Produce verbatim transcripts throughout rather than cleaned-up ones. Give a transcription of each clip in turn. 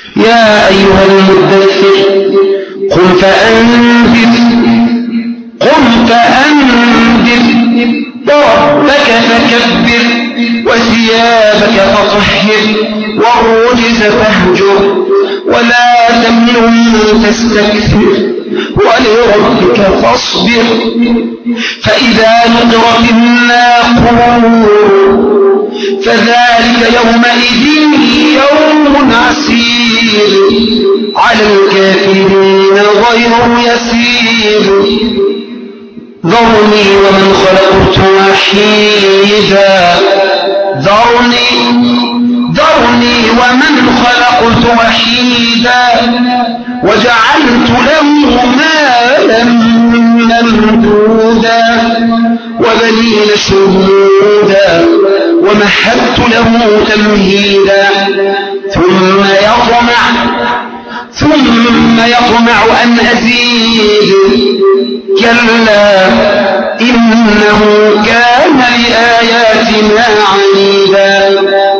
يا أيها المدثر قم فأنذر قم فأنذر وربك فكبر وثيابك فطهر والرجز فاهجر ولا تمنن تستكثر ولربك فاصبر فإذا نقر في الناقور فذلك يومئذ يوم عسير على الكافرين غير يسير ذرني ومن خلقت وحيدا ذرني ذرني ومن خلقت وحيدا وجعلت له مالا ممدودا وبنين شهودا ومهدت له تمهيدا ثم يطمع ثم يطمع أن أزيد كلا إنه كان لآياتنا عنيدا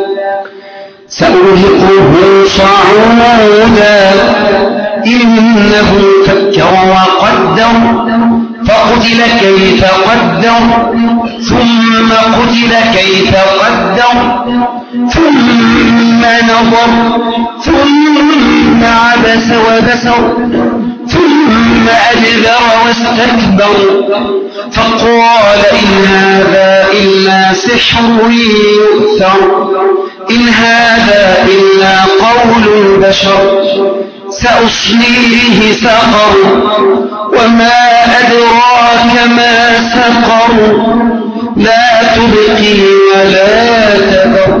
سأرهقه صعودا إنه فكر وقدر فقتل كيف قدر ثم قتل كيف قدر ثم نظر ثم عبس وبسر ثم أدبر واستكبر فقال إن هذا إلا سحر يؤثر إن هذا إلا قول البشر سأصليه سقر وما أدراك ما سقر لا تبقي ولا تذر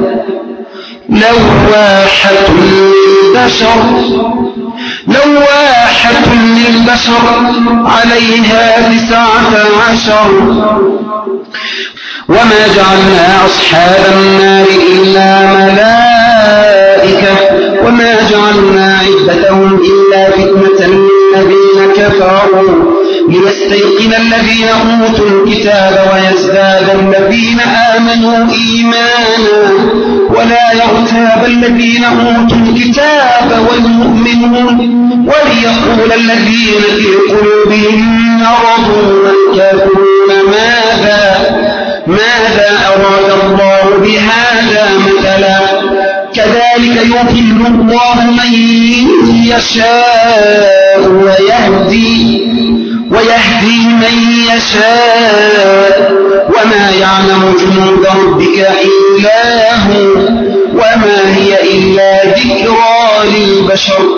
لواحة للبشر لواحة للبشر عليها تسعة عشر وما جعلنا أصحاب النار إلا ملائكة وما جعلنا عدتهم إلا فتنة للذين كفروا ليستيقن الذين أوتوا الكتاب ويزداد الذين آمنوا إيمانا ولا يرتاب الذين أوتوا الكتاب والمؤمنون وليقول الذين في قلوبهم مرض والكافرون ماذا ماذا أراد الله بهذا مثلا كذلك يضل الله من يشاء ويهدي ويهدي من يشاء وما يعلم جنود ربك إلا هو وما هي إلا ذكرى للبشر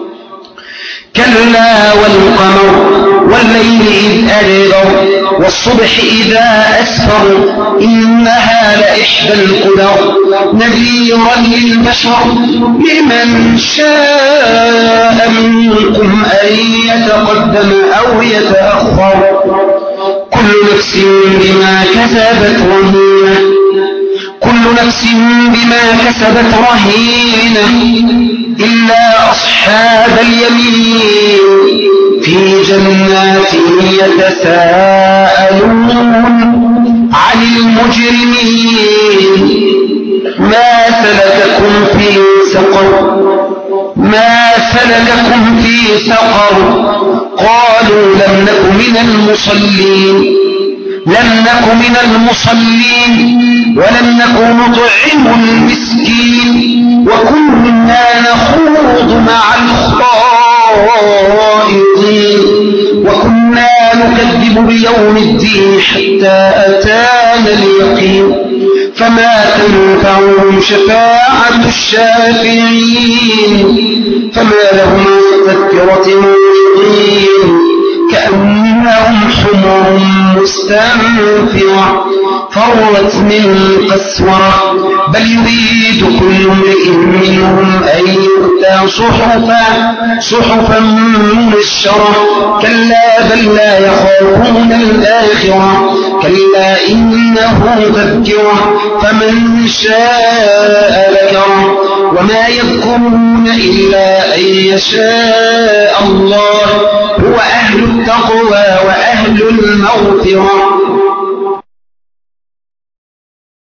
كلا والقمر والليل إذ أدبر والصبح إذا أسفر إنها لإحدى الكبر نذيرا للبشر لمن شاء منكم أن يتقدم أو يتأخر كل نفس بما كسبت رهينة كل نفس بما كسبت رهينة إلا أصحاب اليمين في جنات يتساءلون عن المجرمين ما سلككم في سقر ما سلككم في سقر قالوا لم نك من المصلين لم نك من المصلين ولم نك نطعم المسكين وكنا نخوض مع الخائضين وكنا نكذب بيوم الدين حتى أتانا اليقين فما تنفعهم شفاعة الشافعين فما لهم تذكرة معرضين كأنهم حمر مستنفرة فرت من قسورة بل يريد كل امرئ منهم أن يؤتى صحفا صحفا منشرة كلا بل لا يخافون الآخرة كلا إنه تذكرة فمن شاء ذكره وما يذكرون إلا أن يشاء الله هو أهل التقوى وأهل المغفرة